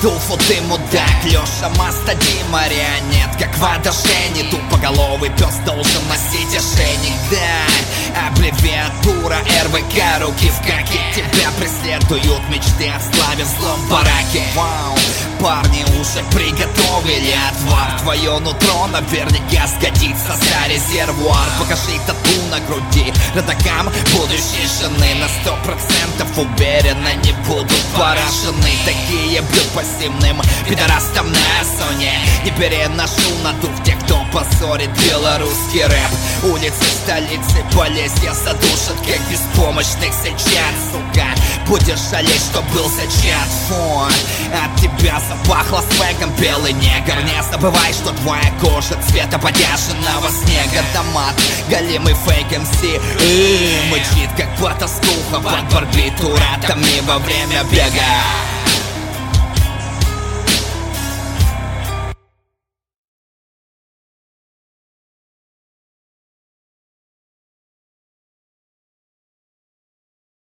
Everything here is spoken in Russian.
Дуфу ты мудак, Леша Маста, марионетка, квадошени. Тупоголовый пес должен носить ошейник, да. Аббревиатура РВК, руки в каке. Тебя преследуют мечты о славе в злом бараке. Вау, парни уже приготовили отвар. Твое нутро наверняка сгодится за резервуар. Покажи тату на груди, родакам будущей жены. На 100% уверенно не будут поражены. Такие бьют пассивным пидорастам на зоне. Не переношу надув тех, кто позорит белорусский рэп. Улицы столицы Полесья задушат, как беспомощных сейчас, сука. Будешь жалеть, что был зачат. Фу, от тебя запахло свегом, белый негр. Не забывай, что твоя кожа цвета подержанного снега. Томат, голимый фейк МС мычит, как потаскуха под барбитуратами во время бега.